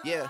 Yeah.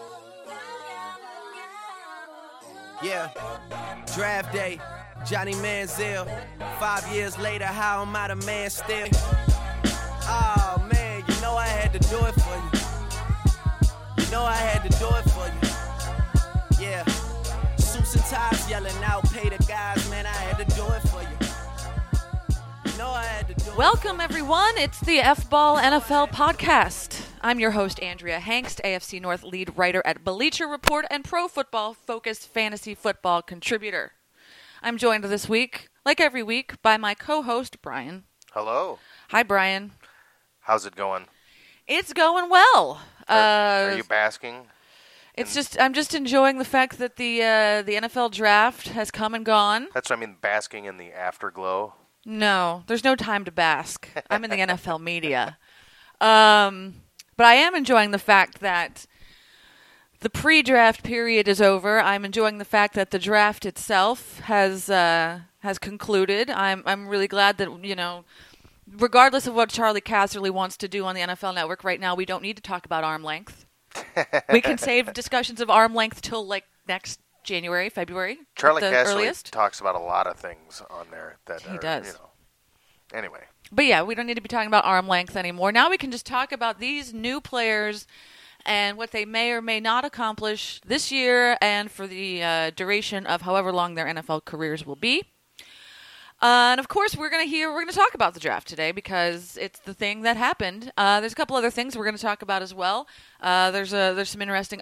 Yeah. Draft day, Johnny Manziel. 5 years later, how am I the man still? Oh man, you know I had to do it for you. You know I had to do it for you. Yeah. Suits and ties yelling out, pay the guys, man, I had to do it for you. You know I had to do it. Welcome, everyone. It's the F-Ball NFL podcast. I'm your host, Andrea Hangst, AFC North lead writer at Bleacher Report and Pro Football Focused fantasy football contributor. I'm joined this week, like every week, by my co-host, Brian. Hello. Hi, Brian. How's it going? It's going well. Are you basking? I'm just enjoying the fact that the NFL draft has come and gone. That's what I mean, basking in the afterglow. No, there's no time to bask. I'm in the NFL media. But I am enjoying the fact that the pre-draft period is over. I'm enjoying the fact that the draft itself has concluded. I'm really glad that, you know, regardless of what Charlie Casserly wants to do on the NFL Network right now, we don't need to talk about arm length. We can save discussions of arm length till like next January, February. Charlie the Casserly earliest. talks about a lot of things on there that He are, does. you know. Anyway. But yeah, we don't need to be talking about arm length anymore. Now we can just talk about these new players and what they may or may not accomplish this year and for the duration of however long their NFL careers will be. And of course, we're going to talk about the draft today because it's the thing that happened. There's a couple other things we're going to talk about as well. There's some interesting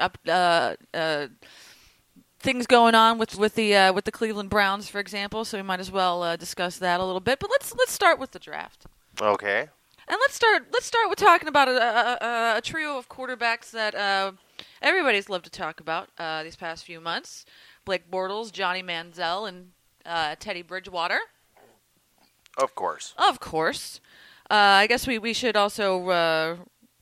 things going on with the Cleveland Browns, for example. So we might as well discuss that a little bit. But let's start with the draft. Okay. And let's start with talking about a trio of quarterbacks that everybody's loved to talk about these past few months: Blake Bortles, Johnny Manziel, and Teddy Bridgewater. Of course. Of course. I guess we should also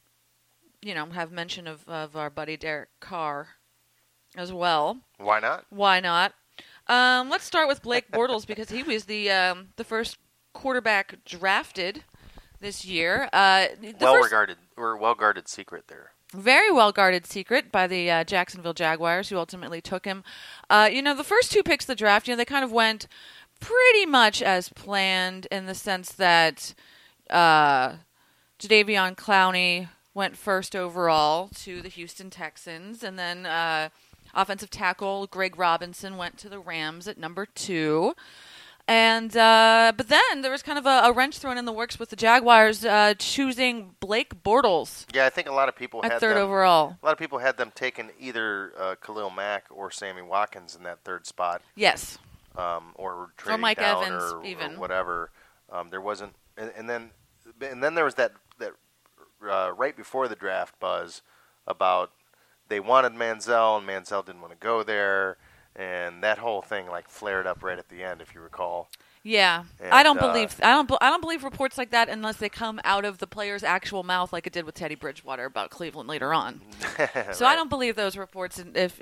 have mention of our buddy Derek Carr as well. Why not? Why not? Let's start with Blake Bortles because he was the first quarterback drafted this year. Well-guarded secret there. Very well-guarded secret by the Jacksonville Jaguars, who ultimately took him. The first two picks of the draft, they kind of went pretty much as planned in the sense that Jadeveon Clowney went first overall to the Houston Texans, and then offensive tackle Greg Robinson went to the Rams at number 2. And but then there was kind of a wrench thrown in the works with the Jaguars choosing Blake Bortles. Yeah, I think a lot of people at had third overall. A lot of people had them taking either Khalil Mack or Sammy Watkins in that third spot. Yes. Or trading Mike down Evans, or even whatever. There wasn't, and then there was that right before the draft buzz about they wanted Manziel and Manziel didn't want to go there. And that whole thing flared up right at the end, if you recall. Yeah, and, I don't believe reports like that unless they come out of the player's actual mouth, like it did with Teddy Bridgewater about Cleveland later on. So right. I don't believe those reports.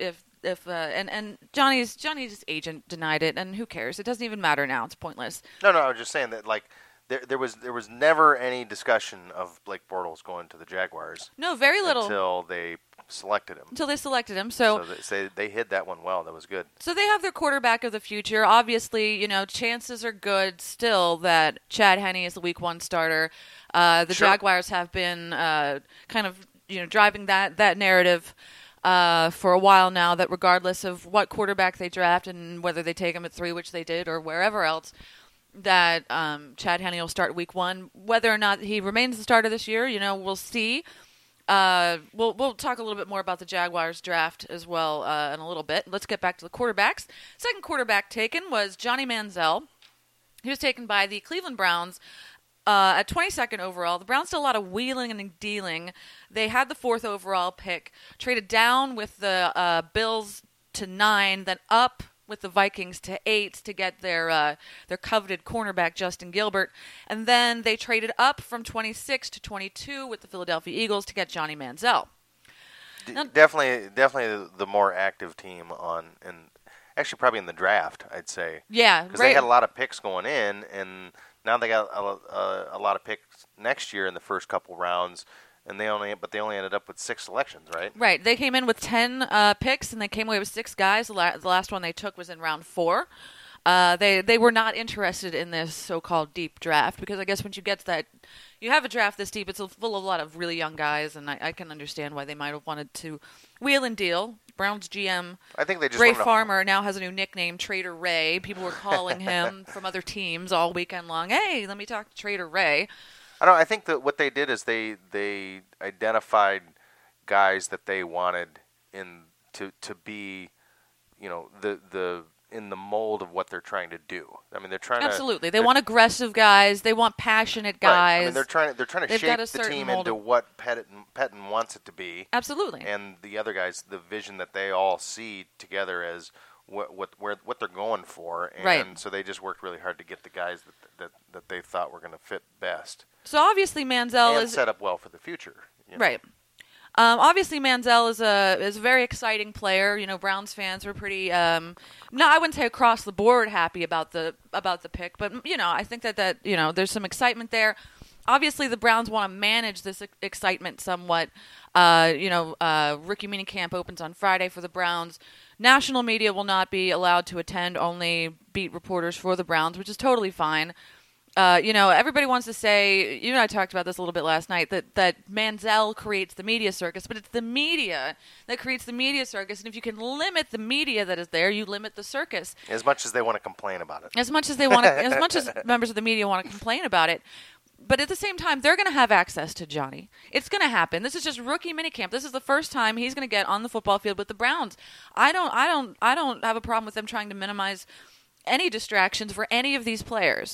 And Johnny's agent denied it, and who cares? It doesn't even matter now. It's pointless. No, I was just saying that there was never any discussion of Blake Bortles going to the Jaguars. No, very little until they selected him. So they hid that one well. That was good. So they have their quarterback of the future. Obviously, chances are good still that Chad Henne is the Week 1 starter. The Sure. Jaguars have been kind of driving that narrative for a while now. That regardless of what quarterback they draft and whether they take him at 3, which they did, or wherever else, that Chad Henne will start Week 1. Whether or not he remains the starter this year, we'll see. We'll talk a little bit more about the Jaguars draft as well in a little bit. Let's get back to the quarterbacks. Second quarterback taken was Johnny Manziel. He was taken by the Cleveland Browns at 22nd overall. The Browns did a lot of wheeling and dealing. They had the 4th overall pick, traded down with the Bills to 9, then up with the Vikings to 8 to get their coveted cornerback Justin Gilbert, and then they traded up from 26 to 22 with the Philadelphia Eagles to get Johnny Manziel. Definitely the more active team and actually probably in the draft, I'd say. Yeah, because they had a lot of picks going in, and now they got a lot of picks next year in the first couple rounds. and they only ended up with 6 selections, right? Right. They came in with 10 picks, and they came away with 6 guys. The last one they took was in round 4. They were not interested in this so-called deep draft because I guess once you get to that, you have a draft this deep, it's full of a lot of really young guys, and I can understand why they might have wanted to wheel and deal. Browns GM I think they just Ray Farmer now has a new nickname, Trader Ray. People were calling him from other teams all weekend long. Hey, let me talk to Trader Ray. I think that what they did is they identified guys that they wanted to be, the in the mold of what they're trying to do. I mean, they're trying Absolutely. They want aggressive guys. They want passionate guys. Right. I mean, they're trying to They've shape got a the team certain mold into what Pettine wants it to be. Absolutely. And the other guys, the vision that they all see together as what they're going for. And Right. so they just worked really hard to get the guys that they thought were going to fit best. So obviously Manziel and is set up well for the future. Right. Obviously, Manziel is a very exciting player. Browns fans were pretty, I wouldn't say across the board happy about the pick, but I think that there's some excitement there. Obviously, the Browns want to manage this excitement somewhat. Rookie minicamp opens on Friday for the Browns. National media will not be allowed to attend, only beat reporters for the Browns, which is totally fine. Everybody wants to say, you and I talked about this a little bit last night, that Manziel creates the media circus, but it's the media that creates the media circus. And if you can limit the media that is there, you limit the circus. As much as they want to complain about it. As much as members of the media want to complain about it. But at the same time, they're going to have access to Johnny. It's going to happen. This is just rookie minicamp. This is the first time he's going to get on the football field with the Browns. I don't have a problem with them trying to minimize any distractions for any of these players.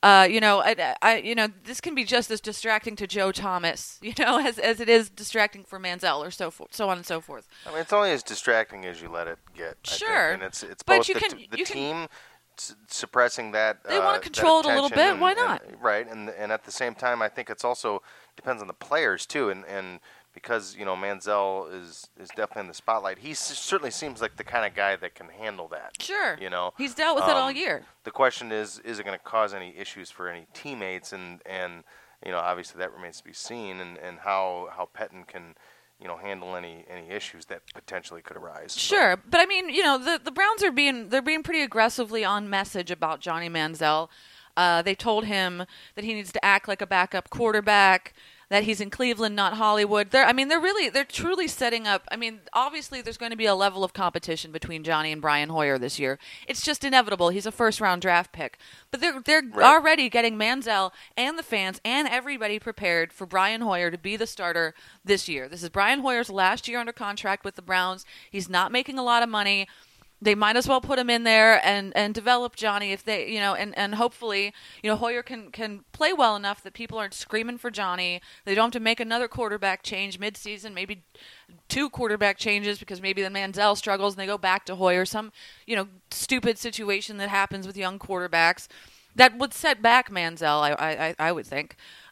This can be just as distracting to Joe Thomas, as it is distracting for Manziel or so on and so forth. I mean, it's only as distracting as you let it get. Sure. And it's but both the team suppressing that. They want to control it a little bit. Why not? Right. And at the same time, I think it's also depends on the players too. And because Manziel is definitely in the spotlight, he certainly seems like the kind of guy that can handle that. Sure. He's dealt with it all year. The question is it going to cause any issues for any teammates? And obviously that remains to be seen. And how Pettine can handle any issues that potentially could arise. Sure, but I mean, the Browns are being pretty aggressively on message about Johnny Manziel. They told him that he needs to act like a backup quarterback, that he's in Cleveland, not Hollywood. They're truly setting up. I mean, obviously there's going to be a level of competition between Johnny and Brian Hoyer this year. It's just inevitable. He's a first-round draft pick. But they're Right. already getting Manziel and the fans and everybody prepared for Brian Hoyer to be the starter this year. This is Brian Hoyer's last year under contract with the Browns. He's not making a lot of money. They might as well put him in there and develop Johnny if they, and hopefully, Hoyer can play well enough that people aren't screaming for Johnny. They don't have to make another quarterback change midseason, maybe 2 quarterback changes because maybe the Manziel struggles and they go back to Hoyer. Some, stupid situation that happens with young quarterbacks that would set back Manziel, I would think.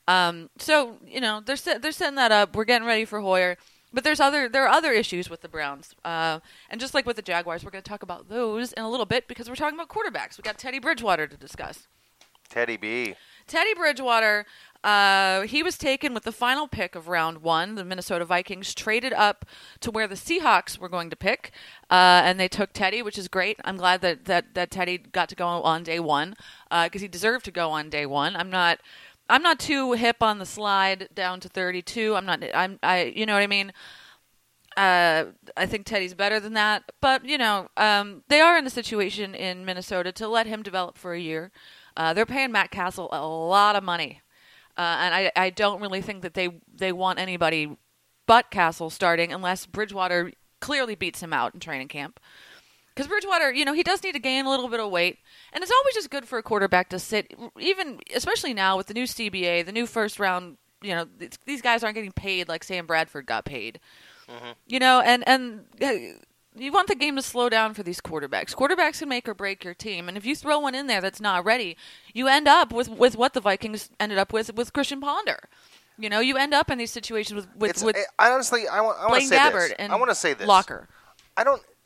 So, they're setting that up. We're getting ready for Hoyer. But there are other issues with the Browns. And just like with the Jaguars, we're going to talk about those in a little bit because we're talking about quarterbacks. We got Teddy Bridgewater to discuss. Teddy B. Teddy Bridgewater, he was taken with the final pick of round 1. The Minnesota Vikings traded up to where the Seahawks were going to pick, and they took Teddy, which is great. I'm glad that Teddy got to go on day 1 because he deserved to go on day 1. I'm not too hip on the slide down to 32. You know what I mean? I think Teddy's better than that. But, they are in the situation in Minnesota to let him develop for a year. They're paying Matt Castle a lot of money. And I don't really think that they want anybody but Castle starting unless Bridgewater clearly beats him out in training camp. Because Bridgewater, he does need to gain a little bit of weight. And it's always just good for a quarterback to sit, especially now with the new CBA, the new first round, these guys aren't getting paid like Sam Bradford got paid. Mm-hmm. And you want the game to slow down for these quarterbacks. Quarterbacks can make or break your team. And if you throw one in there that's not ready, you end up with what the Vikings ended up with Christian Ponder. You end up in these situations with honestly, I want to Blaine say Gabbert this. and I want to say this. Locker.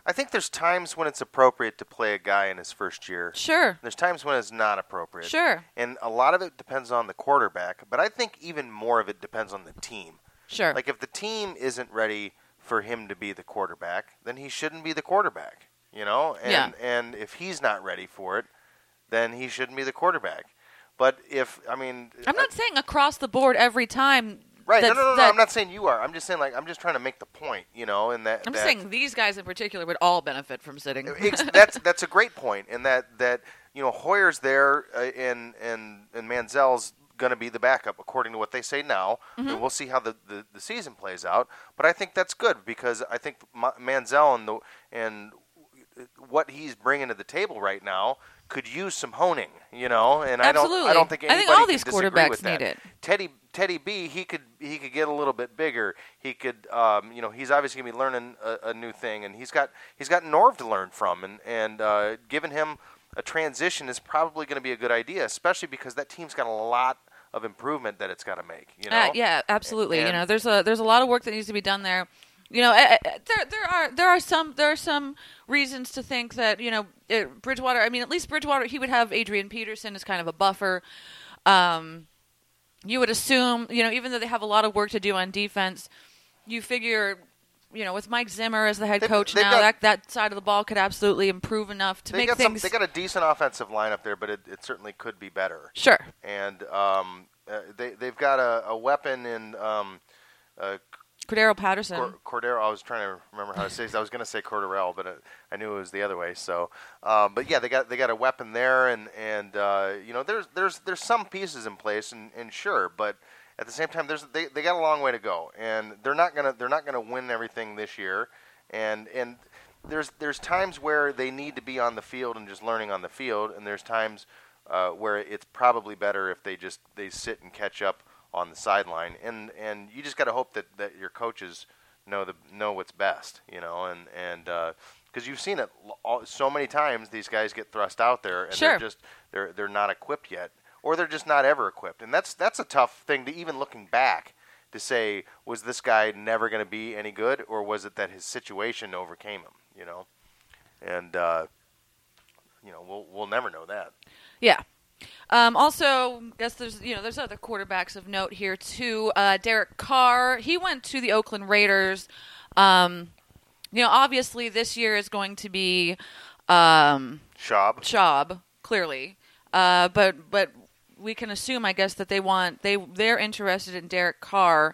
I think there's times when it's appropriate to play a guy in his first year. Sure. There's times when it's not appropriate. Sure. And a lot of it depends on the quarterback, but I think even more of it depends on the team. Sure. Like if the team isn't ready for him to be the quarterback, then he shouldn't be the quarterback, you know? And if he's not ready for it, then he shouldn't be the quarterback. But I'm not saying across the board every time. Right. No. I'm not saying you are. I'm just saying, I'm just trying to make the point, you know, and that. I'm saying these guys in particular would all benefit from sitting. That's a great point, and that you know, Hoyer's there, and Manziel's going to be the backup according to what they say now. Mm-hmm. And we'll see how the season plays out. But I think that's good because I think Manziel and what he's bringing to the table right now could use some honing, you know. And Absolutely. I don't think anybody I think all these can disagree quarterbacks with that. need it. Teddy B, he could get a little bit bigger. He could, you know, he's obviously gonna be learning a new thing, and he's got Norv to learn from, and giving him a transition is probably going to be a good idea, especially because that team's got a lot of improvement that it's got to make. You know? Yeah, absolutely. And, you know, there's a lot of work that needs to be done there. You know, there are some reasons to think that, you know, Bridgewater. I mean, at least Bridgewater, he would have Adrian Peterson as kind of a buffer. You would assume, you know, even though they have a lot of work to do on defense, you figure, you know, with Mike Zimmer as the head coach now, that side of the ball could absolutely improve enough to make things. They got a decent offensive lineup there, but it certainly could be better. Sure. And they've got a weapon in. Cordero Patterson. Cordero. I was trying to remember how to say it. I was going to say Corderell, but I knew it was the other way. So, but yeah, they got a weapon there, and you know, there's some pieces in place, and sure, but at the same time, they got a long way to go, and they're not gonna win everything this year, and there's times where they need to be on the field and just learning on the field, and there's times where it's probably better if they sit and catch up on the sideline, and you just got to hope that your coaches know what's best, you know, and because you've seen it so many times, these guys get thrust out there, and sure. they're not equipped yet, or they're just not ever equipped, and that's a tough thing to even looking back to say, was this guy never going to be any good, or was it that his situation overcame him, you know, and you know, we'll never know that. Yeah. Also, I guess there's other quarterbacks of note here too. Derek Carr, he went to the Oakland Raiders. You know, obviously this year is going to be Schaub, clearly. But we can assume, I guess, that they're interested in Derek Carr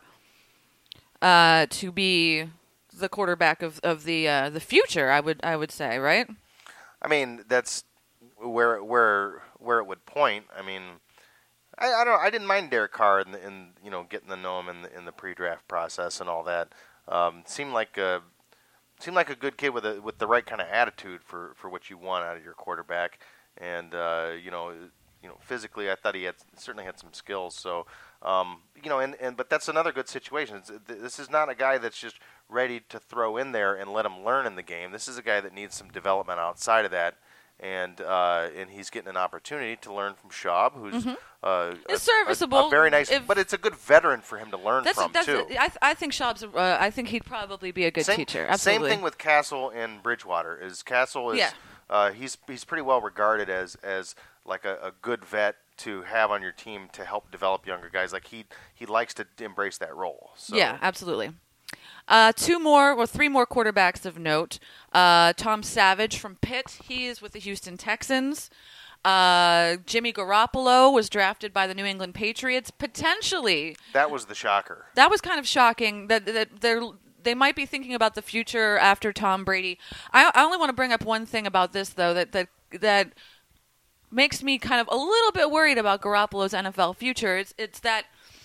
to be the quarterback of the future. I would say, right? I mean, that's where it would point. I mean, I don't. I didn't mind Derek Carr in you know, getting to know him in the pre-draft process and all that. Seemed like a good kid with the right kind of attitude for what you want out of your quarterback. And you know, physically, I thought he certainly had some skills. So you know, but that's another good situation. This is not a guy that's just ready to throw in there and let him learn in the game. This is a guy that needs some development outside of that. And he's getting an opportunity to learn from Schaub, who's is serviceable, a very nice, but it's a good veteran for him to learn from too. I think Schaub's. I think he'd probably be a good teacher. Absolutely. Same thing with Castle and Bridgewater. Castle is he's pretty well regarded as like a good vet to have on your team to help develop younger guys. Like he likes to embrace that role. So. Yeah, absolutely. Three more quarterbacks of note. Tom Savage from Pitt. He is with the Houston Texans. Jimmy Garoppolo was drafted by the New England Patriots. Potentially. That was the shocker. That was kind of shocking that they might be thinking about the future after Tom Brady. I only want to bring up one thing about this, though, that makes me kind of a little bit worried about Garoppolo's NFL future. It's that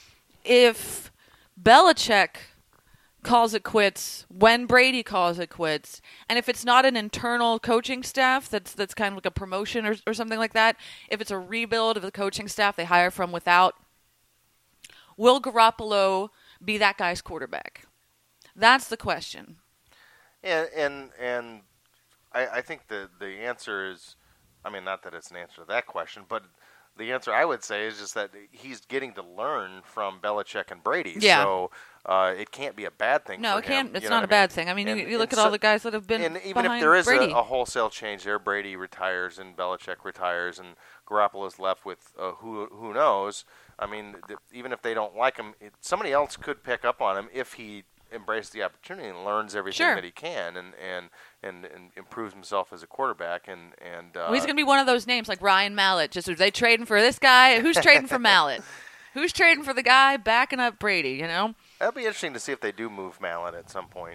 if Belichick calls it quits when Brady calls it quits, and if it's not an internal coaching staff that's kind of like a promotion or something like that, if it's a rebuild of the coaching staff they hire from without, will Garoppolo be that guy's quarterback? That's the question. And I think the answer is, I mean, not that it's an answer to that question, but the answer I would say is just that he's getting to learn from Belichick and Brady. Yeah. So it can't be a bad thing. No, for it can't. him, It's you know not what a I bad mean? thing. I mean, And- you look and at all so- the guys that have been And even if behind there is Brady. a wholesale change there, Brady retires and Belichick retires and Garoppolo's left with who knows. I mean, even if they don't like him, somebody else could pick up on him if he embraces the opportunity and learns everything Sure. that he can and improves himself as a quarterback. And Well, he's going to be one of those names like Ryan Mallett. Just are they trading for this guy? Who's trading for Mallett? Who's trading for the guy backing up Brady? You know. that'll be interesting to see if they do move Mallett at some point.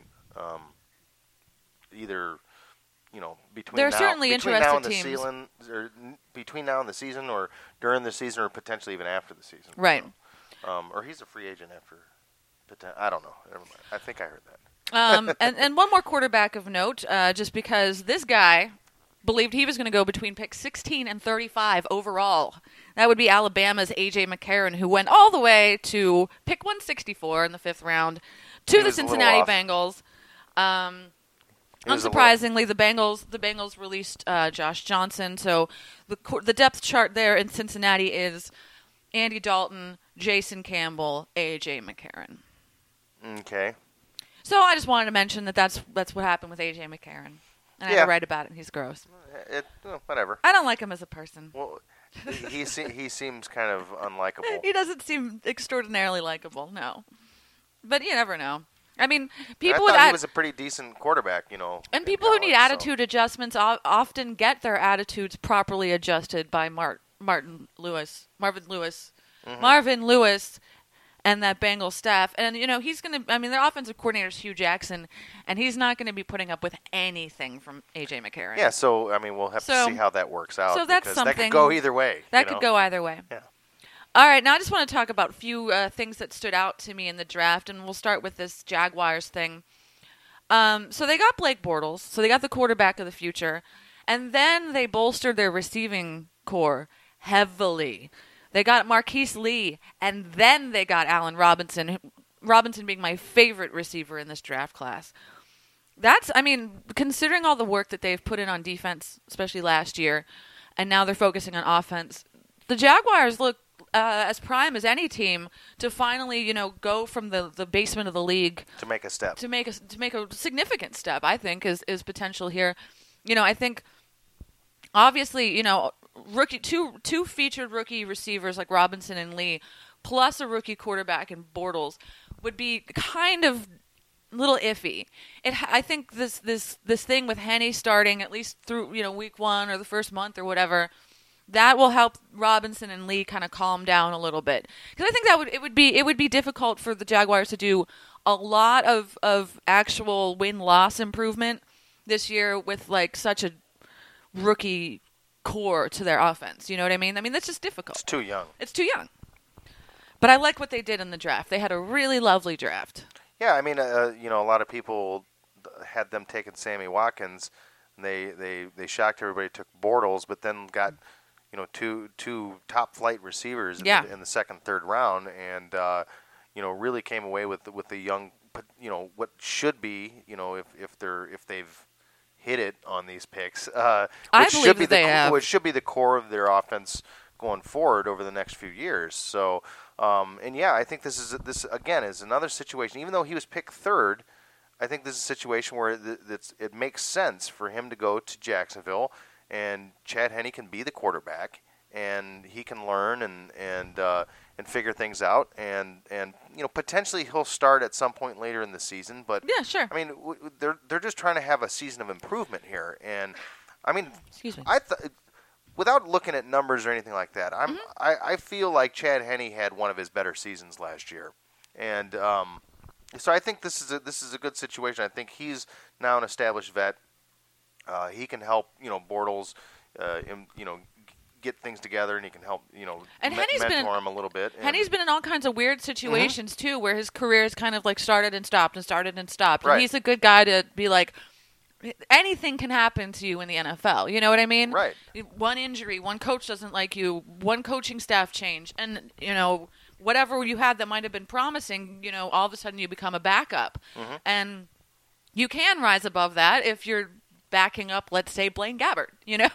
Either, between There are now, certainly between interested now and the teams. season, or between now and the season, or during the season, or potentially even after the season. Right. Or he's a free agent after. I don't know. Never mind. I think I heard that. And one more quarterback of note, just because this guy believed he was going to go between picks 16 and 35 overall. That would be Alabama's A.J. McCarron, who went all the way to pick 164 in the 5th round to He the was a little Cincinnati off. Bengals. He was a Unsurprisingly, the Bengals released Josh Johnson, so the depth chart there in Cincinnati is Andy Dalton, Jason Campbell, A.J. McCarron. Okay. So I just wanted to mention that's what happened with A.J. McCarron. And I had to write about it, and he's gross. Whatever. I don't like him as a person. Well, he seems kind of unlikable. He doesn't seem extraordinarily likable, no. But you never know. I mean, I people thought with he was a pretty decent quarterback, and in people who need college, so. attitude adjustments often get their attitudes properly adjusted by Marvin Lewis, and that Bengals staff. And he's going to. I mean, their offensive coordinator is Hugh Jackson, and he's not going to be putting up with anything from A.J. McCarron. Yeah, so I mean, we'll have to see how that works out. So that's because something that could go either way. That could go either way. Yeah. All right, now I just want to talk about a few things that stood out to me in the draft, and we'll start with this Jaguars thing. So they got Blake Bortles, so they got the quarterback of the future, and then they bolstered their receiving core heavily. They got Marquise Lee, and then they got Allen Robinson, Robinson being my favorite receiver in this draft class. Considering all the work that they've put in on defense, especially last year, and now they're focusing on offense, the Jaguars look as prime as any team to finally, go from the basement of the league To make a step. to make a significant step. I think is potential here. I think obviously, two featured rookie receivers like Robinson and Lee, plus a rookie quarterback in Bortles, would be kind of a little iffy. I think this thing with Henne starting at least through week 1 or the first month or whatever, that will help Robinson and Lee kind of calm down a little bit, because I think it would be difficult for the Jaguars to do a lot of actual win-loss improvement this year with like such a rookie core to their offense. You know what I mean? I mean, that's just difficult. It's too young. It's too young. But I like what they did in the draft. They had a really lovely draft. Yeah, I mean, a lot of people had them taking Sammy Watkins, and they shocked everybody, took Bortles, but then got two top flight receivers in the second, third round, and really came away with the young, what should be, if they've hit it on these picks, I believe that they have. Which should be the core of their offense going forward over the next few years. So, I think this again is another situation. Even though he was picked third, I think this is a situation where it makes sense for him to go to Jacksonville, and Chad Henne can be the quarterback, and he can learn and figure things out, and potentially he'll start at some point later in the season. But yeah, sure. I mean, they're just trying to have a season of improvement here, and I mean, excuse me. Without looking at numbers or anything like that, I feel like Chad Henne had one of his better seasons last year, and so I think this is a good situation. I think he's now an established vet. He can help Bortles, get things together, and he can help and mentor him a little bit. Henne's been in all kinds of weird situations too, where his career has kind of like started and stopped and started and stopped. Right. And he's a good guy to be like, anything can happen to you in the NFL. You know what I mean? Right. One injury, one coach doesn't like you, one coaching staff change, and whatever you had that might have been promising, all of a sudden you become a backup, and you can rise above that if you're backing up, let's say, Blaine Gabbert,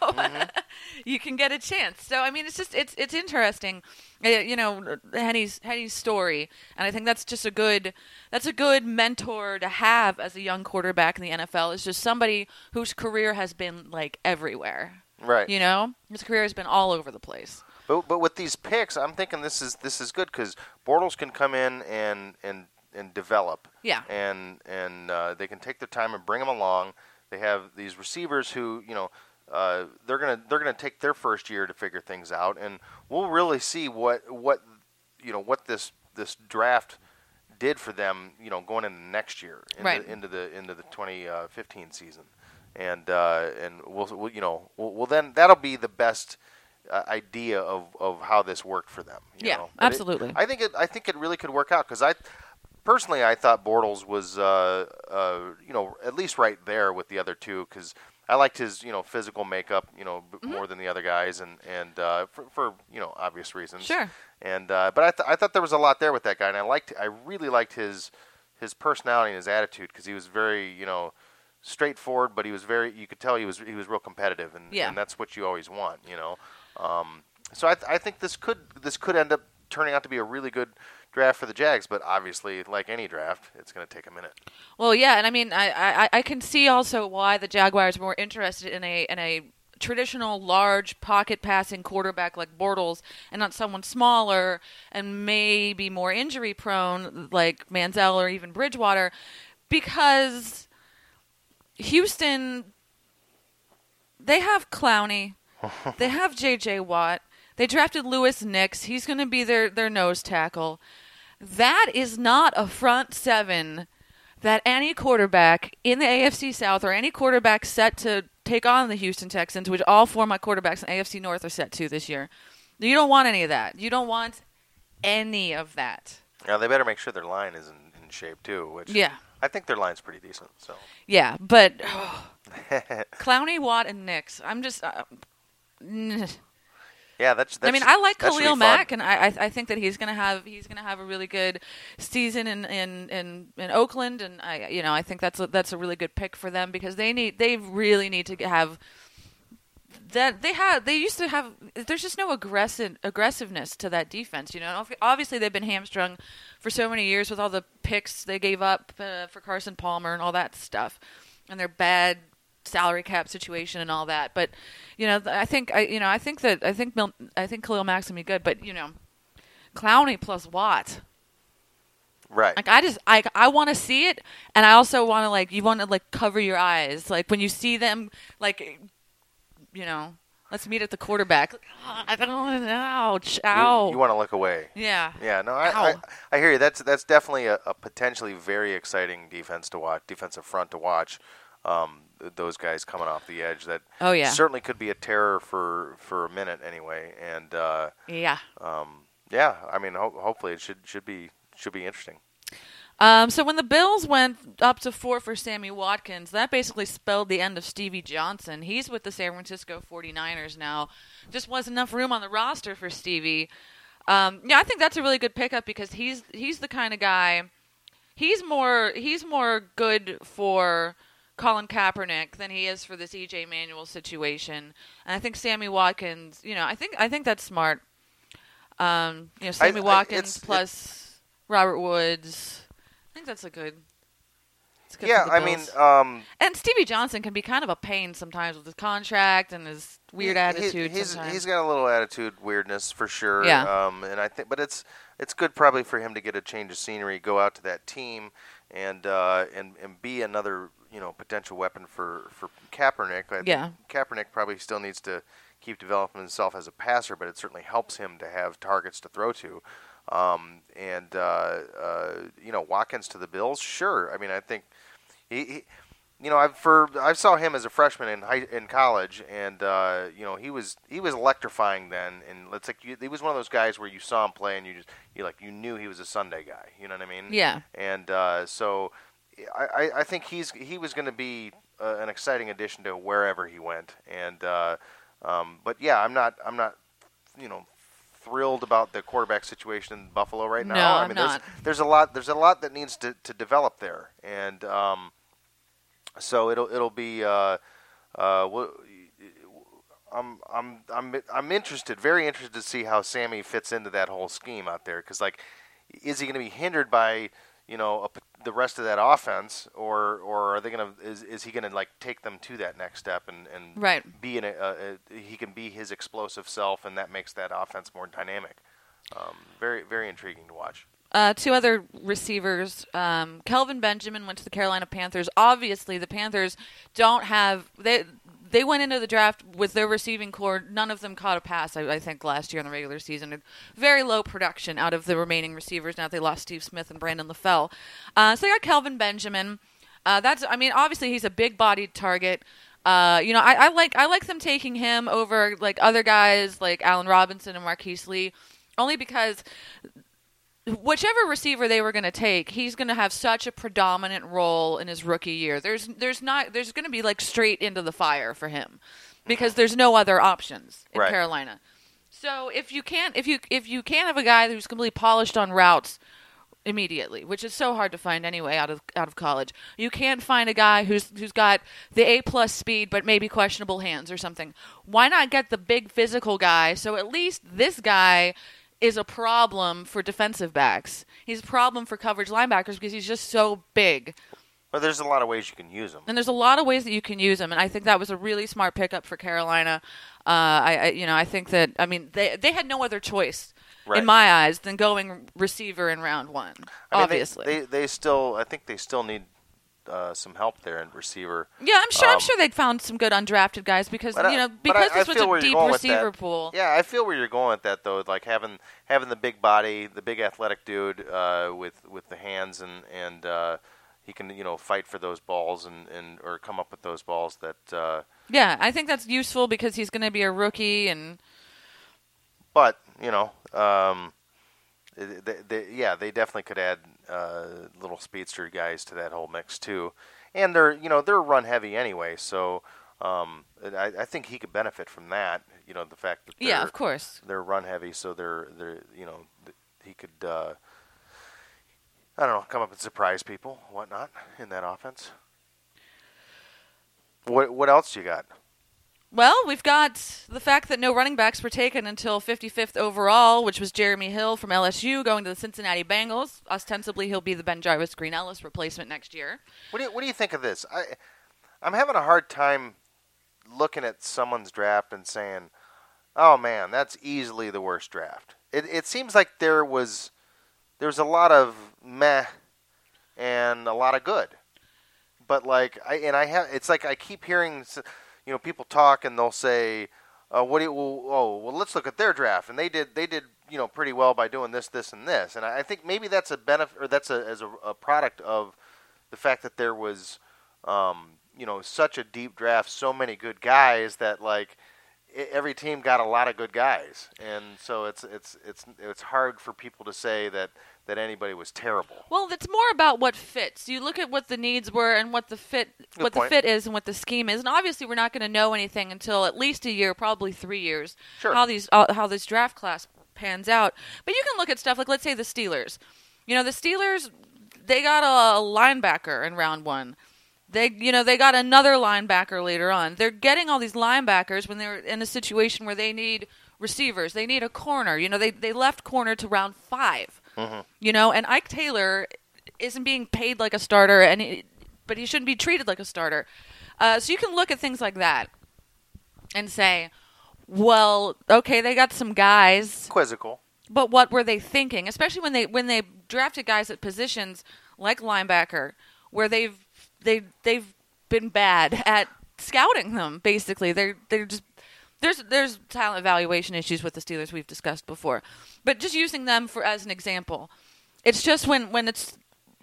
you can get a chance. So, I mean, it's just, it's interesting, Henny's story. And I think that's just a good mentor to have as a young quarterback in the NFL, is just somebody whose career has been like everywhere. Right. His career has been all over the place. But with these picks, I'm thinking this is good because Bortles can come in and develop. Yeah. And they can take their time and bring them along. They have these receivers who, they're gonna take their first year to figure things out, and we'll really see what this draft did for them, going into next year, into the 2015 season, and we'll then that'll be the best idea of how this worked for them. Absolutely. I think it really could work out because Personally, I thought Bortles was, at least right there with the other two because I liked his, physical makeup, more than the other guys, and for obvious reasons. Sure. And but I thought there was a lot there with that guy, and I really liked his personality and his attitude because he was very, straightforward, but you could tell he was real competitive, and that's what you always want, So I think this could end up turning out to be a really good draft for the Jags, but obviously, like any draft, it's going to take a minute. Well, yeah, and I mean, I can see also why the Jaguars were more interested in a traditional large pocket passing quarterback like Bortles and not someone smaller and maybe more injury prone like Manziel or even Bridgewater, because Houston, they have Clowney, they have J.J. Watt, they drafted Lewis Nix, he's going to be their nose tackle. That is not a front seven that any quarterback in the AFC South or any quarterback set to take on the Houston Texans, which all four of my quarterbacks in AFC North are set to this year. You don't want any of that. You don't want any of that. Now, they better make sure their line is in shape, too, which I think their line's pretty decent. So yeah, but Clowney, Watt, and Nix, I'm just... Yeah, that's. I mean, I like Khalil Mack, and I think that he's gonna have a really good season in Oakland, and I think that's a really good pick for them because they really need to have that. They used to have. There's just no aggressiveness to that defense. Obviously they've been hamstrung for so many years with all the picks they gave up for Carson Palmer and all that stuff, and their bad salary cap situation and all that, but I think Khalil Mack's gonna be good, but Clowney plus Watt, right? Like I want to see it, and I also want to you want to cover your eyes when you see them let's meet at the quarterback. I don't know. Ow. You want to look away. Yeah. Yeah. No, I hear you. That's definitely a potentially very exciting defensive front to watch. Those guys coming off the edge that certainly could be a terror for a minute anyway, and I mean hopefully it should be interesting. So when the Bills went up to 4 for Sammy Watkins, that basically spelled the end of Stevie Johnson. He's with the San Francisco 49ers now. Just wasn't enough room on the roster for Stevie. I think that's a really good pickup because he's the kind of guy. He's more good for Colin Kaepernick than he is for this E.J. Manuel situation, and I think Sammy Watkins. I think that's smart. Sammy Watkins plus Robert Woods. I think that's a good. It's good yeah, for the Bills. I mean, and Stevie Johnson can be kind of a pain sometimes with his contract and his weird attitude. He's got a little attitude weirdness for sure. Yeah. And I think, but it's good probably for him to get a change of scenery, go out to that team, and be another potential weapon for Kaepernick. I think Kaepernick probably still needs to keep developing himself as a passer, but it certainly helps him to have targets to throw to. Watkins to the Bills, sure. I mean, I think he I saw him as a freshman in college, and he was electrifying then, and he was one of those guys where you saw him play and you knew he was a Sunday guy. You know what I mean? Yeah. And so I think he was going to be an exciting addition to wherever he went, and but yeah, I'm not thrilled about the quarterback situation in Buffalo right now. No, I mean, I'm not. There's a lot that needs to develop there, and so it'll be I'm interested, very interested to see how Sammy fits into that whole scheme out there. Because like, is he going to be hindered by the rest of that offense, or are they going to is he going to like take them to that next step and right. be in he can be his explosive self, and that makes that offense more dynamic. Very very intriguing to watch. Two other receivers. Kelvin Benjamin went to the Carolina Panthers. Obviously, the Panthers don't have they went into the draft with their receiving core. None of them caught a pass, I think, last year in the regular season. Very low production out of the remaining receivers. Now they lost Steve Smith and Brandon LaFell. So they got Kelvin Benjamin. Obviously he's a big-bodied target. I like them taking him over like other guys like Allen Robinson and Marquise Lee, only because whichever receiver they were going to take, he's going to have such a predominant role in his rookie year. There's going to be like straight into the fire for him because there's no other options in Carolina. So if you can't have a guy who's completely polished on routes immediately, which is so hard to find anyway out of college, you can't find a guy who's got the A+ speed but maybe questionable hands or something. Why not get the big physical guy? So at least this guy is a problem for defensive backs. He's a problem for coverage linebackers because he's just so big. Well, there's a lot of ways you can use him. And there's a lot of ways that you can use him, and I think that was a really smart pickup for Carolina. I think that they had no other choice in my eyes than going receiver in round one. Obviously, they still need some help there in receiver. Yeah, I'm sure they'd found some good undrafted guys because this was a deep receiver pool. Yeah, I feel where you're going with that though, like having the big body, the big athletic dude with the hands and he can fight for those balls and or come up with those balls that. Yeah, I think that's useful because he's going to be a rookie But they definitely could add little speedster guys to that whole mix too, and they're run heavy anyway, so I think he could benefit from that. The fact that of course they're run heavy, so he could I don't know, come up and surprise people, whatnot in that offense. What else you got? Well, we've got the fact that no running backs were taken until 55th overall, which was Jeremy Hill from LSU going to the Cincinnati Bengals. Ostensibly, he'll be the Ben Jarvis Green Ellis replacement next year. What do you think of this? I'm having a hard time looking at someone's draft and saying, "Oh man, that's easily the worst draft." It seems like there's a lot of meh and a lot of good, but it's like I keep hearing. People talk and they'll say, let's look at their draft, and they did pretty well by doing this, and this, and I think maybe that's a benefit, or that's as a product of the fact that there was, such a deep draft, so many good guys that like every team got a lot of good guys, and so it's hard for people to say that anybody was terrible. Well, it's more about what fits. You look at what the needs were and what the fit is and what the scheme is. And obviously, we're not going to know anything until at least a year, probably 3 years, how this draft class pans out. But you can look at stuff like, let's say, the Steelers. The Steelers, they got a linebacker in round one. They got another linebacker later on. They're getting all these linebackers when they're in a situation where they need receivers. They need a corner. They left corner to round 5. Mm-hmm. And Ike Taylor isn't being paid like a starter, but he shouldn't be treated like a starter. So you can look at things like that and say, well, okay, they got some guys. Quizzical. But what were they thinking? Especially when they drafted guys at positions like linebacker, where they've been bad at scouting them. Basically, they're just. There's talent evaluation issues with the Steelers we've discussed before, but just using them as an example, it's just when it's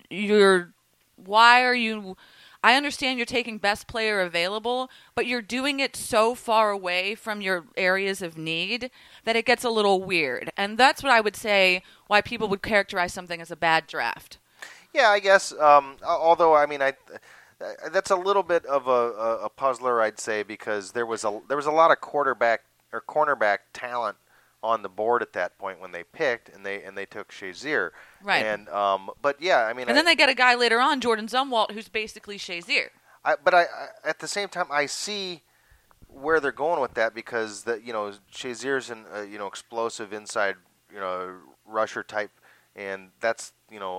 why are you? I understand you're taking best player available, but you're doing it so far away from your areas of need that it gets a little weird, and that's what I would say why people would characterize something as a bad draft. Yeah, I guess. Although that's a little bit of a puzzler, I'd say, because there was a lot of quarterback or cornerback talent on the board at that point when they picked, and they took Shazier. Right. And but yeah, and then they get a guy later on, Jordan Zumwalt, who's basically Shazier. But I at the same time I see where they're going with that because Shazier's an explosive inside rusher type, and that's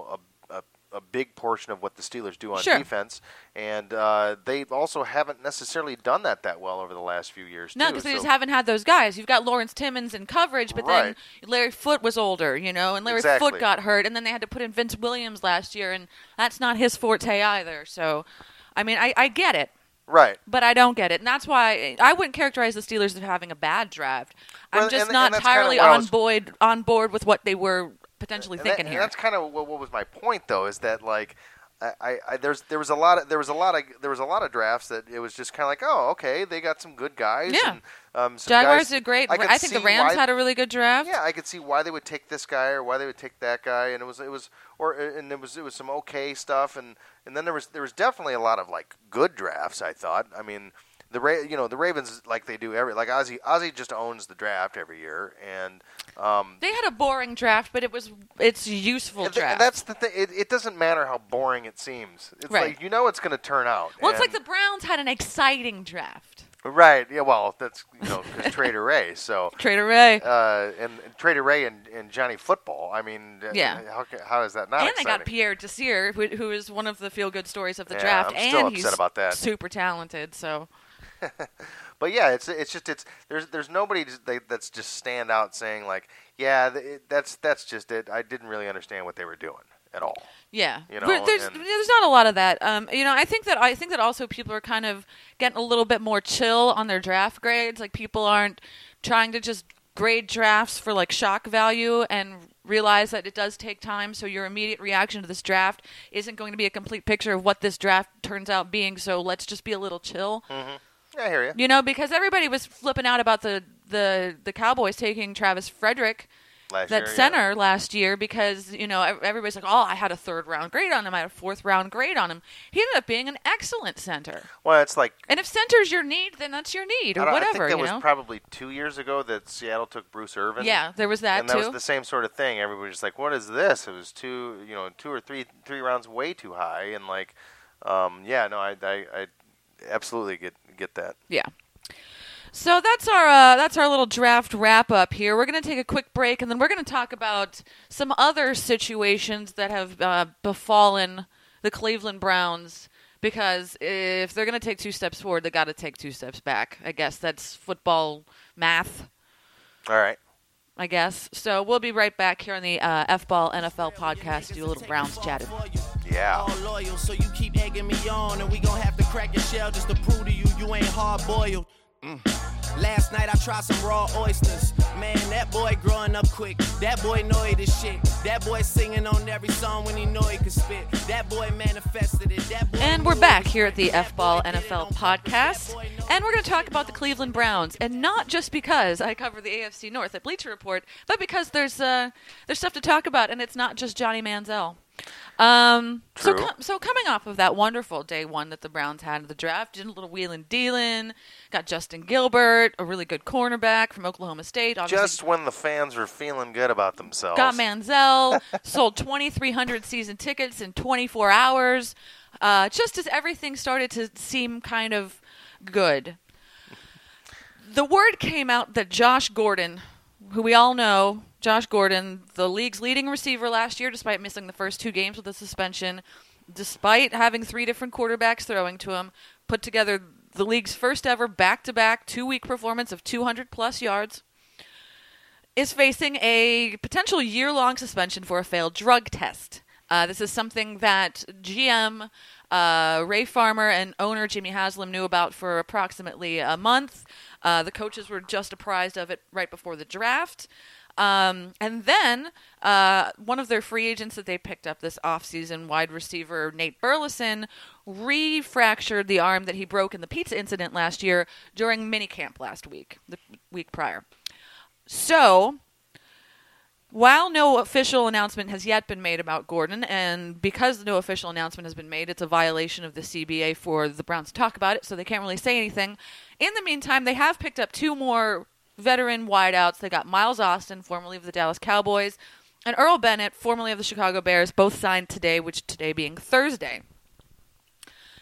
a big portion of what the Steelers do on defense, and they also haven't necessarily done that well over the last few years. No, because they just haven't had those guys. You've got Lawrence Timmons in coverage, but then Larry Foote was older, and Larry Foote got hurt, and then they had to put in Vince Williams last year, and that's not his forte either. So, I mean, I get it. Right. But I don't get it. And that's why I wouldn't characterize the Steelers as having a bad draft. I'm just not entirely on board with what they were potentially thinking here. And that's kind of what was my point, though, is that like there was a lot of drafts that it was just kind of like, oh, okay, they got some good guys. Yeah. And, Jaguars did great. I think the Rams had a really good draft. Yeah, I could see why they would take this guy or why they would take that guy, and it was some okay stuff, and then there was definitely a lot of like good drafts. I thought. I mean, the Ravens, like they do Ozzie just owns the draft every year, and they had a boring draft, but it's useful draft. And that's the thing. It doesn't matter how boring it seems. It's like it's going to trade Ray. Well, it's like the Browns had an exciting draft. Right. Yeah. Well, that's because Trader Ray. So Trader Ray. And Trader Ray and Johnny Football. I mean, how is that not? And exciting? they got Pierre Desir, who is one of the feel-good stories of the draft, I'm still and upset about that. Super talented. So. But yeah, there's nobody that's just stand out saying like, yeah, that's just it. I didn't really understand what they were doing at all. Yeah, but there's not a lot of that. I think that also people are kind of getting a little bit more chill on their draft grades. Like people aren't trying to just grade drafts for like shock value and realize that it does take time. So your immediate reaction to this draft isn't going to be a complete picture of what this draft turns out being. So let's just be a little chill. Mm-hmm. Yeah, I hear you. Because everybody was flipping out about the Cowboys taking Travis Frederick. Center last year because, everybody's like, oh, I had a 3rd round grade on him. I had a 4th round grade on him. He ended up being an excellent center. Well, it's like... And if center's your need, then that's your need or whatever, I think that was probably 2 years ago that Seattle took Bruce Irvin. Yeah, there was that too. And that was the same sort of thing. Everybody was like, what is this? It was 2 or 3 rounds way too high. And like, I absolutely get that. Yeah. So that's our little draft wrap up here. We're going to take a quick break, and then we're going to talk about some other situations that have befallen the Cleveland Browns. Because if they're going to take 2 steps forward, they got to take 2 steps back. I guess that's football math. All right. I guess. So we'll be right back here on the F-Ball NFL podcast. Do a little Browns chatting. Yeah. All loyal, so you keep egging me on, and we gon' have to crack your shell just to prove to you ain't hard boiled. Last night I tried some raw oysters. Man, that boy growing up quick. That boy know he the shit. That boy singing on every song when he know he could spit. That boy manifested it. That boy. And we're back here at the F-Ball NFL podcast. And we're going to talk about the Cleveland Browns. And not just because I cover the AFC North at Bleacher Report, but because there's stuff to talk about, and it's not just Johnny Manziel. So coming off of that wonderful day one that the Browns had in the draft, did a little wheelin' dealin', got Justin Gilbert, a really good cornerback from Oklahoma State. Just when the fans were feeling good about themselves. Got Manziel, sold 2,300 season tickets in 24 hours, just as everything started to seem kind of good. The word came out that Josh Gordon, who we all know, Josh Gordon, the league's leading receiver last year, despite missing the first 2 games with a suspension, despite having 3 different quarterbacks throwing to him, put together the league's first ever back-to-back 2-week performance of 200-plus yards, is facing a potential year-long suspension for a failed drug test. This is something that GM Ray Farmer and owner Jimmy Haslam knew about for approximately a month. The coaches were just apprised of it right before the draft. And then one of their free agents that they picked up this offseason, wide receiver Nate Burleson, refractured the arm that he broke in the pizza incident last year during minicamp last week, the week prior. So, while no official announcement has yet been made about Gordon, and because no official announcement has been made, it's a violation of the CBA for the Browns to talk about it, so they can't really say anything. In the meantime, they have picked up 2 more veteran wideouts. They got Miles Austin, formerly of the Dallas Cowboys, and Earl Bennett, formerly of the Chicago Bears, both signed today, which today being Thursday.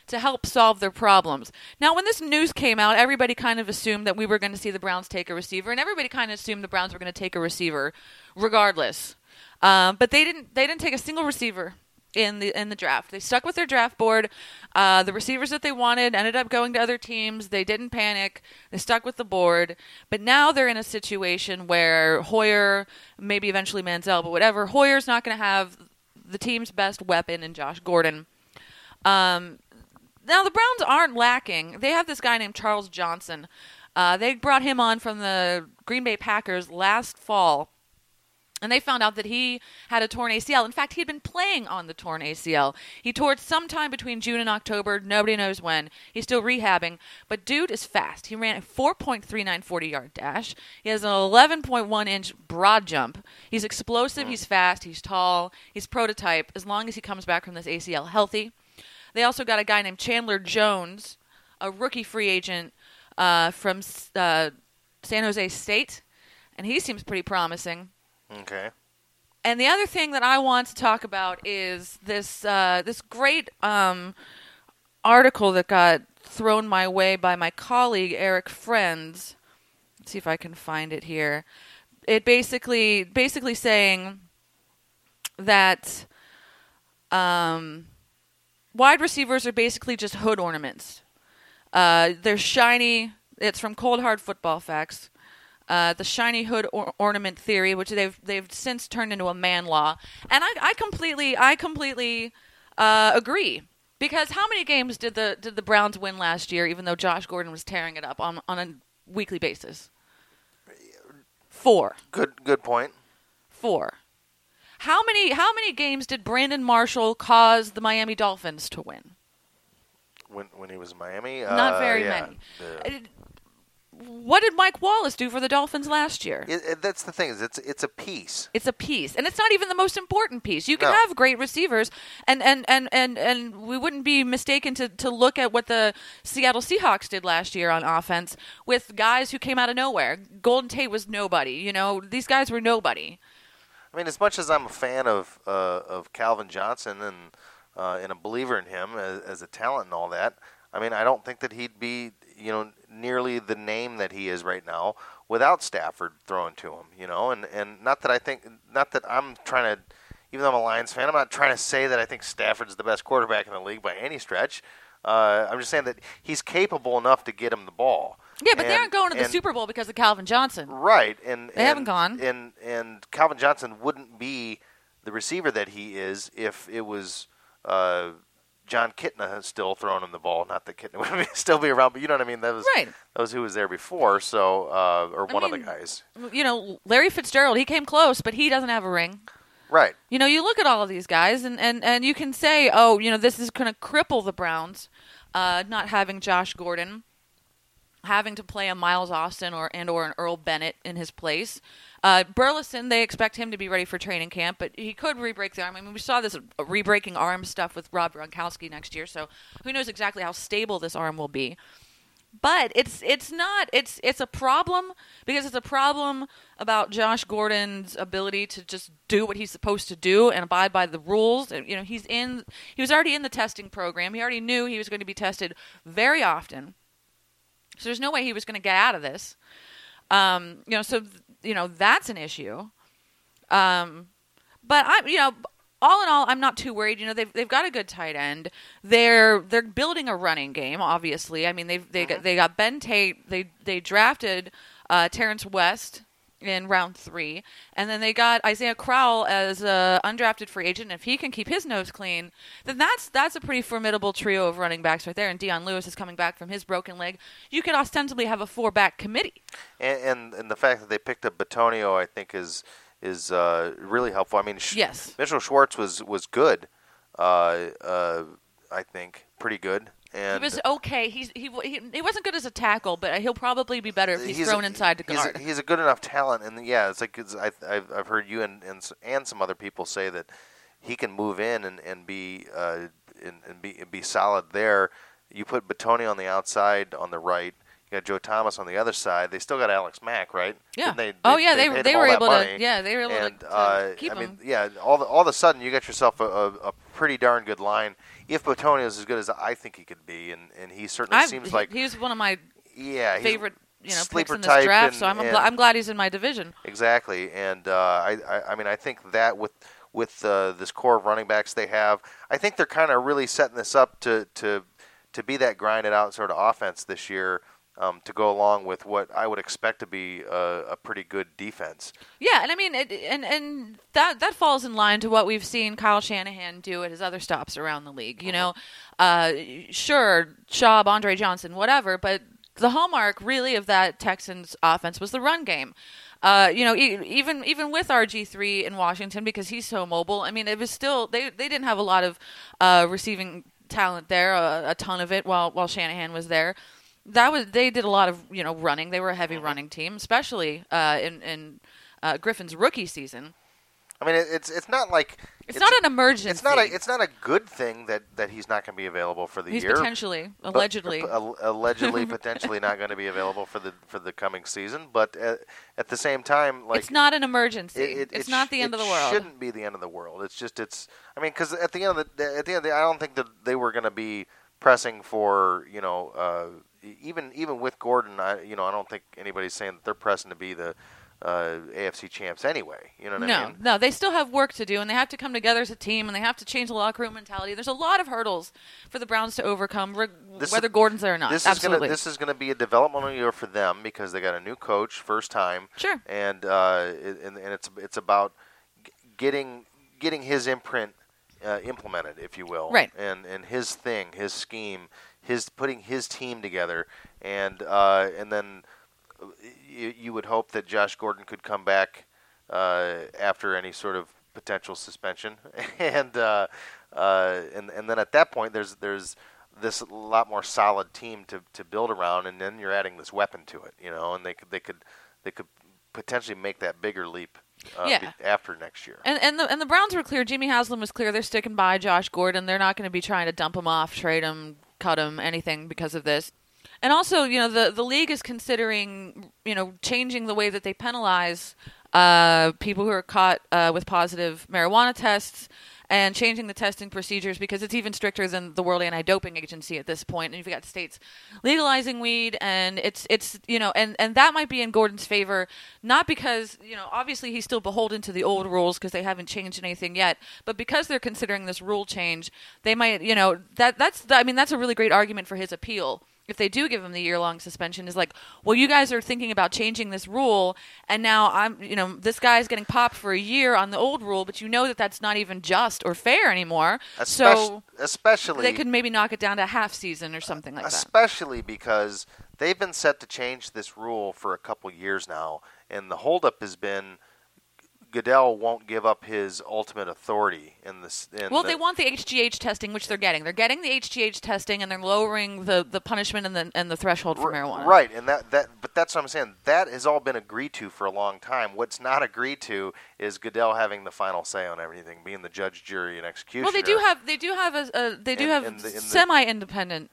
to help solve their problems. Now, when this news came out, everybody kind of assumed that we were going to see the Browns take a receiver, and everybody kind of assumed the Browns were going to take a receiver regardless. But they didn't take a single receiver in the draft. They stuck with their draft board. The receivers that they wanted ended up going to other teams. They didn't panic. They stuck with the board. But now they're in a situation where Hoyer, maybe eventually Manziel, but whatever, Hoyer's not going to have the team's best weapon in Josh Gordon. Now the Browns aren't lacking. They have this guy named Charles Johnson. They brought him on from the Green Bay Packers last fall. And they found out that he had a torn ACL. In fact, he had been playing on the torn ACL. He tore it sometime between June and October. Nobody knows when. He's still rehabbing. But dude is fast. He ran a 4.39 40-yard dash. He has an 11.1-inch broad jump. He's explosive. He's fast. He's tall. He's prototype as long as he comes back from this ACL healthy. They also got a guy named Chandler Jones, a rookie free agent from San Jose State. And he seems pretty promising. Okay. And the other thing that I want to talk about is this great article that got thrown my way by my colleague Eric Friends. Let's see if I can find it here. It basically saying that wide receivers are basically just hood ornaments. They're shiny. It's from Cold Hard Football Facts. The shiny hood ornament theory, which they've since turned into a man law, and I completely agree, because how many games did the Browns win last year, even though Josh Gordon was tearing it up on a weekly basis? 4. Good point. 4. How many games did Brandon Marshall cause the Miami Dolphins to win? When he was in Miami, not very many. What did Mike Wallace do for the Dolphins last year? That's the thing, is it's a piece. It's a piece, and it's not even the most important piece. You can have great receivers, and we wouldn't be mistaken to look at what the Seattle Seahawks did last year on offense with guys who came out of nowhere. Golden Tate was nobody. You know, these guys were nobody. I mean, as much as I'm a fan of Calvin Johnson and a believer in him as a talent and all that, I mean, I don't think that he'd be, nearly the name that he is right now without Stafford throwing to him, and not that I'm trying to, even though I'm a Lions fan, I'm not trying to say that I think Stafford's the best quarterback in the league by any stretch. I'm just saying that he's capable enough to get him the ball. Yeah, but they aren't going to the Super Bowl because of Calvin Johnson. Right. And they haven't gone. And Calvin Johnson wouldn't be the receiver that he is if it was John Kitna still throwing him the ball. Not that Kitna would still be around, but you know what I mean? That was who was there before, so or one of the guys. Larry Fitzgerald, he came close, but he doesn't have a ring. Right. You look at all of these guys, and you can say, this is going to cripple the Browns, not having Josh Gordon, having to play a Miles Austin or an Earl Bennett in his place. Burleson, they expect him to be ready for training camp, but he could re-break the arm. I mean, we saw this re-breaking arm stuff with Rob Gronkowski next year, so who knows exactly how stable this arm will be. But it's a problem, because it's a problem about Josh Gordon's ability to just do what he's supposed to do and abide by the rules. He was already in the testing program. He already knew he was going to be tested very often. So there's no way he was going to get out of this. That's an issue. But all in all, I'm not too worried. They've got a good tight end. They're building a running game. Obviously, I mean they got Ben Tate. They drafted Terrence West in round 3, and then they got Isaiah Crowell as an undrafted free agent. And if he can keep his nose clean, then that's a pretty formidable trio of running backs right there. And Dion Lewis is coming back from his broken leg. You could ostensibly have a 4-back committee. And the fact that they picked up Bitonio, I think, is really helpful. I mean, yes. Mitchell Schwartz was good. I think pretty good. And he was okay. He wasn't good as a tackle, but he'll probably be better if he's thrown inside to guard. He's a good enough talent, and I've heard you and some other people say that he can move in and be solid there. You put Bitonio on the outside on the right. You got Joe Thomas on the other side. They still got Alex Mack, right? Yeah. They they paid him were all that able money. to. Yeah, they were able And, to keep I him. mean, yeah, all of a sudden you got yourself a pretty darn good line. If Bitonio is as good as I think he could be, and he certainly seems like he was one of my he's favorite picks sleeper in this type draft. and- So I'm and- glad he's in my division. Exactly, and I mean, I think that with this core of running backs they have, I think they're kind of really setting this up to be that grinded out sort of offense this year, to go along with what I would expect to be a pretty good defense. Yeah, and I mean, and that falls in line to what we've seen Kyle Shanahan do at his other stops around the league. You know, sure, Schaub, Andre Johnson, whatever, but the hallmark really of that Texans offense was the run game. You know, even with RG3 in Washington, because he's so mobile, I mean, it was still they didn't have a lot of receiving talent there, a ton of it while Shanahan was there. They did a lot of running. They were a heavy running team, especially in Griffin's rookie season. I mean, it's not like It's not an emergency. It's not a good thing that he's not going to be available for the He's year. potentially, allegedly. Allegedly, potentially not going to be available for the coming season. But at the same time, like, it's not an emergency. It's not the end of the world. It shouldn't be the end of the world. It's just I mean, because at the end of the day, I don't think that they were going to be pressing for even with Gordon. I don't think anybody's saying that they're pressing to be the AFC champs anyway. You know what I mean? No, they still have work to do, and they have to come together as a team, and they have to change the locker room mentality. There's a lot of hurdles for the Browns to overcome, whether Gordon's there or not. Absolutely. This is gonna be a developmental year for them because they got a new coach, first time. Sure. And it's about getting his imprint implemented, if you will. Right. And his thing, his scheme, putting his team together, and then. You would hope that Josh Gordon could come back after any sort of potential suspension, and then at that point there's this lot more solid team to build around, and then you're adding this weapon to it, and they could potentially make that bigger leap after next year. And the Browns were clear. Jimmy Haslam was clear. They're sticking by Josh Gordon. They're not going to be trying to dump him off, trade him, cut him, anything because of this. And also, the league is considering, changing the way that they penalize people who are caught with positive marijuana tests, and changing the testing procedures because it's even stricter than the World Anti-Doping Agency at this point. And you've got states legalizing weed, and it's and that might be in Gordon's favor, not because obviously he's still beholden to the old rules because they haven't changed anything yet, but because they're considering this rule change, they might that's a really great argument for his appeal. If they do give him the year-long suspension, is like, well, you guys are thinking about changing this rule, and now this guy's getting popped for a year on the old rule, but that's not even just or fair anymore. Especially they could maybe knock it down to a half season or something like that. Especially because they've been set to change this rule for a couple years now, and the holdup has been Goodell won't give up his ultimate authority in this. They want the HGH testing, which they're getting. They're getting the HGH testing, and they're lowering the punishment and the threshold for marijuana. Right, and but that's what I'm saying. That has all been agreed to for a long time. What's not agreed to is Goodell having the final say on everything, being the judge, jury, and executioner. Well, they do have semi-independent.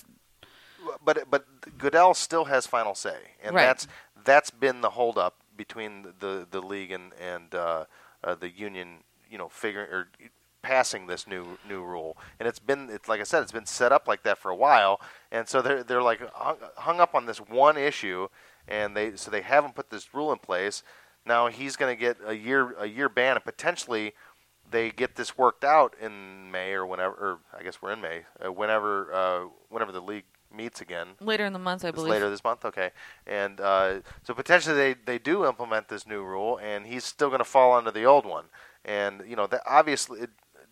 But Goodell still has final say, and right. that's been the holdup between the league and the union, figuring or passing this new rule, and it's like I said, it's been set up like that for a while, and so they're like hung up on this one issue, and they haven't put this rule in place. Now he's going to get a year ban, and potentially they get this worked out in May or whenever, or I guess we're in May, whenever the league meets again. Later in the month, I believe. Later this month, okay. And so potentially they do implement this new rule, and he's still going to fall under the old one. And that obviously,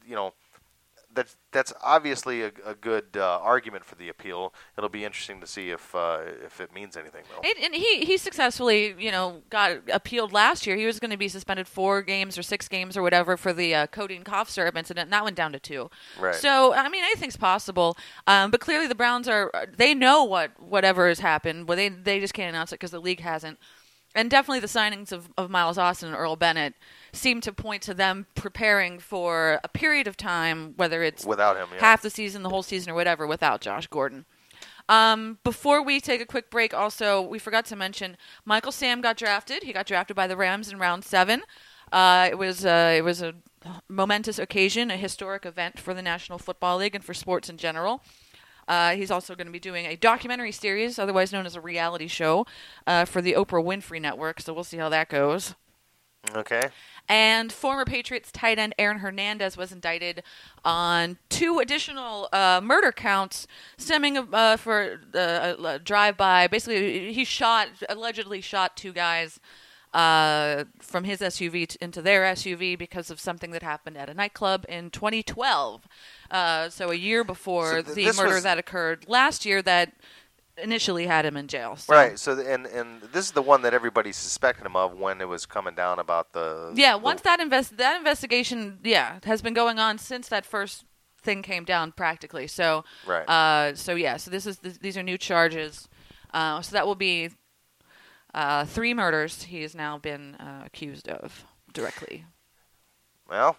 that's obviously a good argument for the appeal. It'll be interesting to see if it means anything, though. And he successfully, got appealed last year. He was going to be suspended 4 games or 6 games or whatever for the codeine cough syrup incident, and that went down to 2. Right. So, I mean, anything's possible. But clearly the Browns they know whatever has happened. Well, they just can't announce it because the league hasn't. And definitely the signings of Miles Austin and Earl Bennett seem to point to them preparing for a period of time, whether it's without him, half the season, the whole season, or whatever, without Josh Gordon. Before we take a quick break, also, we forgot to mention Michael Sam got drafted. He got drafted by the Rams in round 7. It was a momentous occasion, a historic event for the National Football League and for sports in general. He's also going to be doing a documentary series, otherwise known as a reality show, for the Oprah Winfrey Network, so we'll see how that goes. Okay. And former Patriots tight end Aaron Hernandez was indicted on 2 additional murder counts stemming for a drive-by. Basically, he allegedly shot 2 guys from his SUV into their SUV because of something that happened at a nightclub in 2012. So a year before the murder that occurred last year that initially had him in jail. So. Right. So and this is the one that everybody suspected him of when it was coming down about the. Yeah. Once that investigation, has been going on since that first thing came down, practically. So. Right. So these are new charges. So that will be 3 murders he has now been accused of directly. Well.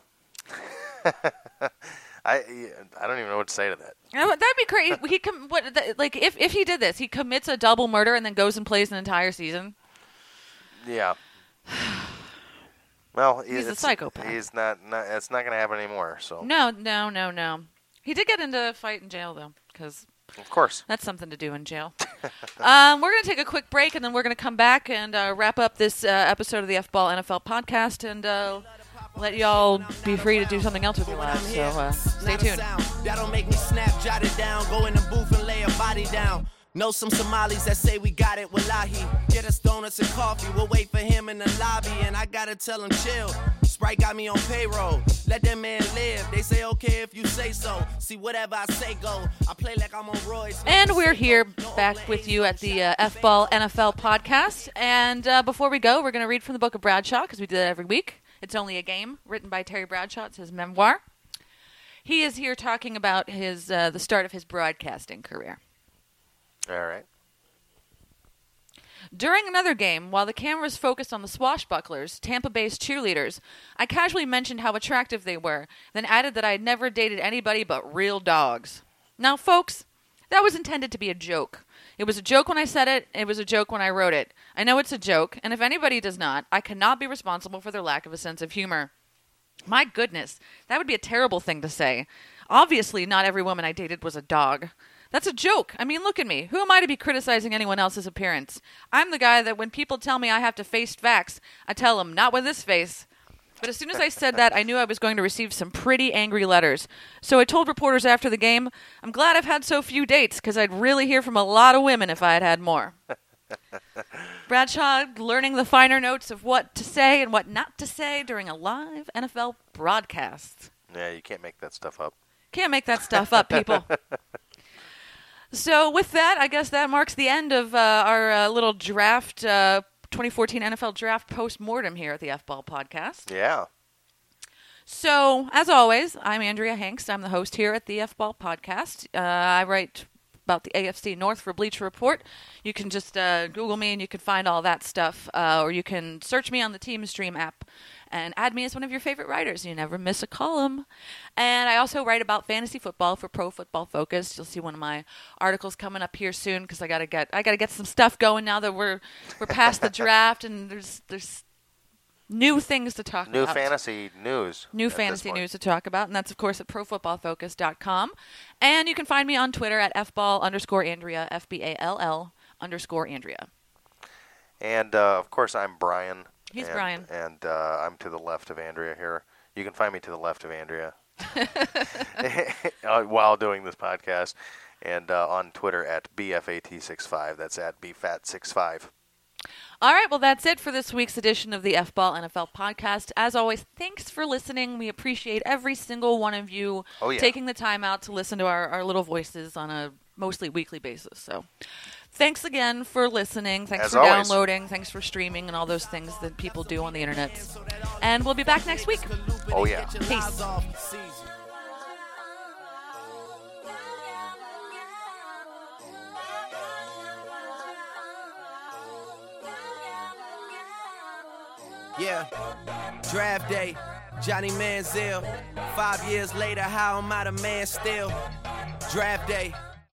I don't even know what to say to that. That'd be crazy. If he did this, he commits a double murder and then goes and plays an entire season. Yeah. Well, he's a psychopath. He's not. It's not going to happen anymore. So. No. He did get into a fight in jail though, because. Of course. That's something to do in jail. We're going to take a quick break, and then we're going to come back and wrap up this episode of the F-Ball NFL podcast, and let y'all be free to do something else with your lives. So stay tuned. That'll make me snap, jot it down, go in the booth and lay a body down. Know some Somalis that say we got it, wallahi. Get us donuts and coffee, we'll wait for him in the lobby, and I gotta tell him chill. Sprite got me on payroll, let that man live. They say okay if you say so. See whatever I say go. I play like I'm on Royce. And we're here back with you at the F-Ball NFL podcast. And before we go, we're going to read from the book of Bradshaw, because we do that every week. It's Only a Game, written by Terry Bradshaw. It's his memoir. He is here talking about his the start of his broadcasting career. All right. During another game, while the cameras focused on the swashbucklers, Tampa-based cheerleaders, I casually mentioned how attractive they were, then added that I had never dated anybody but real dogs. Now, folks, that was intended to be a joke. It was a joke when I said it, it was a joke when I wrote it. I know it's a joke, and if anybody does not, I cannot be responsible for their lack of a sense of humor. My goodness, that would be a terrible thing to say. Obviously, not every woman I dated was a dog. That's a joke. I mean, look at me. Who am I to be criticizing anyone else's appearance? I'm the guy that when people tell me I have to face facts, I tell them, not with this face. But as soon as I said that, I knew I was going to receive some pretty angry letters. So I told reporters after the game, I'm glad I've had so few dates, because I'd really hear from a lot of women if I had had more. Bradshaw learning the finer notes of what to say and what not to say during a live NFL broadcast. Yeah, you can't make that stuff up. Can't make that stuff up, people. So with that, I guess that marks the end of our little draft, 2014 NFL draft post-mortem here at the F-Ball podcast. Yeah. So, as always, I'm Andrea Hanks. I'm the host here at the F-Ball podcast. I write about the AFC North for Bleacher Report. You can just Google me and you can find all that stuff, or you can search me on the Team Stream app and add me as one of your favorite writers. You never miss a column. And I also write about fantasy football for Pro Football Focus. You'll see one of my articles coming up here soon, because I gotta get some stuff going now that we're past the draft, and there's new things to talk about. New fantasy news. New fantasy news to talk about, and that's, of course, at ProFootballFocus.com. And you can find me on Twitter at FBall_Andrea, FBALL_Andrea. And, of course, I'm Brian. He's Brian. And I'm to the left of Andrea here. You can find me to the left of Andrea while doing this podcast. And on Twitter at BFAT65. That's at BFAT65. All right, well, that's it for this week's edition of the F-Ball NFL podcast. As always, thanks for listening. We appreciate every single one of you taking the time out to listen to our little voices on a mostly weekly basis. So thanks again for listening. Thanks for downloading. Thanks for streaming and all those things that people do on the internet. And we'll be back next week. Oh, yeah. Peace. Yeah, draft day, Johnny Manziel. 5 years later, how am I the man still? Draft day.